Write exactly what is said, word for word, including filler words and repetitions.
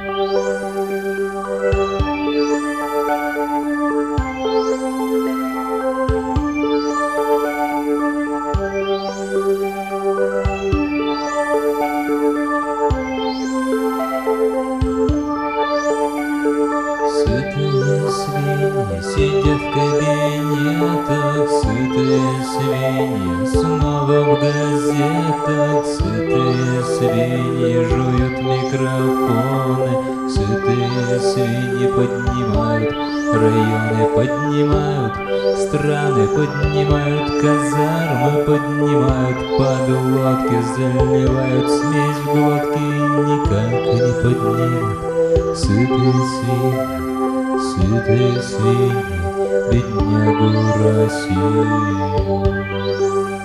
Сытые свиньи сидят в кабинетах, сытые свиньи снова в газетах, сытые свиньи жуют микрофоны, сытые свиньи поднимают районы, поднимают страны, поднимают казармы, поднимают подлодки, заливают смесь в глотки и никак не поднимут. Сытые свиньи, сытые свиньи, беднягу Россию.